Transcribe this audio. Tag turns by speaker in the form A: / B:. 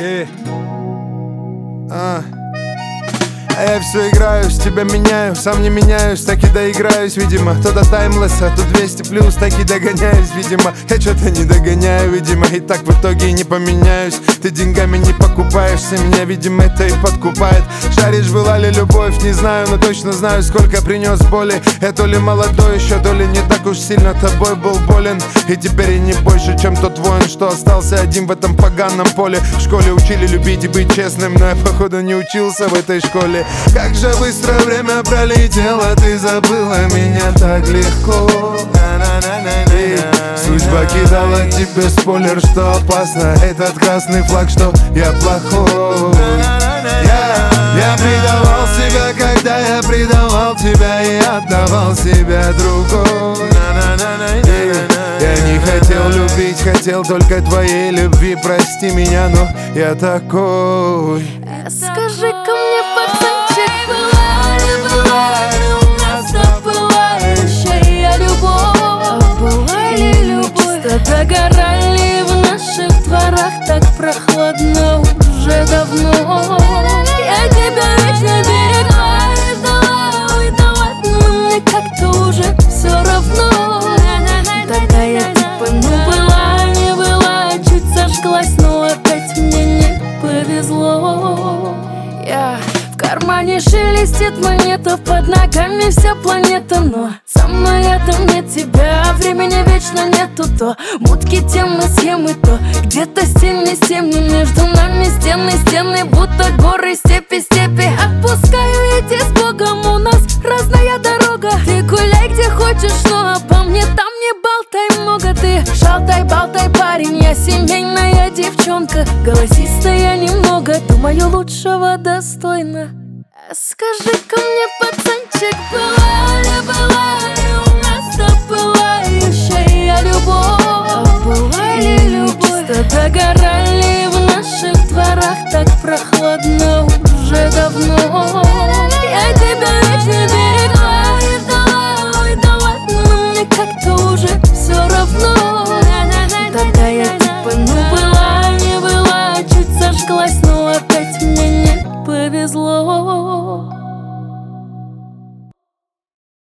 A: А я все играю, с тебя меняю, сам не меняюсь, так и доиграюсь, видимо. То до таймлесса, то 200 плюс, так и догоняюсь, видимо. Я что-то не догоняю, видимо, и так в итоге и не поменяюсь. Ты деньгами не покупаешься, меня, видимо, это и подкупает. Шаришь, была ли любовь, не знаю, но точно знаю, сколько принес боли. Я то ли молодой еще, то ли не так уж сильно тобой был болен. И теперь я не больше, чем тот воин, что остался один в этом поганом поле. В школе учили любить и быть честным, но я, походу, не учился в этой школе. Как же быстро время пролетело, ты забыла меня так легко. И судьба кидала тебе спойлер, что опасно. Этот красный флаг, что я плохой. Я предавал себя, когда я предавал тебя и отдавал себя другой. Я не хотел любить, хотел только твоей любви. Прости меня, но я такой.
B: Скажи-ка мне, пацанчик, была ли у нас пылающая любовь? Была ли любовь? Что догорали в наших дворах так прохладно уже давно. Я тебя вечно берегла и ждала, ой, да ладно, мне как-то уже все равно. Тогда я типа не была, чуть зажглась, но опять мне не повезло. В кармане шелестит монета, под ногами вся планета. Но со мной рядом нет тебя, времени вечно нету. То мутки, темы, схемы, то где-то стены, между нами стены, будто горы, степи. Отпускаю я тебя с Богом, у нас разная дорога. Ты гуляй где хочешь, но обо мне там не болтай много. Ты шалтай-болтай, парень, я семейная девчонка. Голосистая немного, думаю, лучшего достойна. Скажи-ка мне, пацанчик, была ли у нас пылающая любовь? Была ли любовь? Что догорали в наших дворах так прохладно уже давно. Я тебя вечно берегла и ждала, ой, да ладно, мне как-то уже все равно.